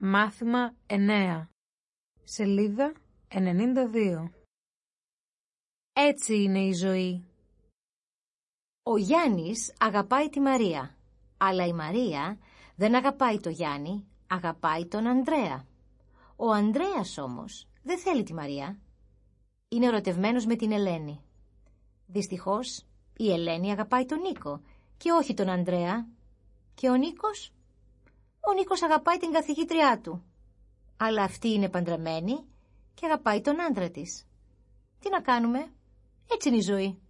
Μάθημα 9. Σελίδα 92. Έτσι είναι η ζωή. Ο Γιάννης αγαπάει τη Μαρία, αλλά η Μαρία δεν αγαπάει το Γιάννη, αγαπάει τον Ανδρέα. Ο Ανδρέας όμως δεν θέλει τη Μαρία. Είναι ερωτευμένος με την Ελένη. Δυστυχώς η Ελένη αγαπάει τον Νίκο και όχι τον Ανδρέα. Και ο Νίκος? Ο Νίκος αγαπάει την καθηγήτριά του. Αλλά αυτή είναι παντρεμένη και αγαπάει τον άντρα της. Τι να κάνουμε? Έτσι είναι η ζωή.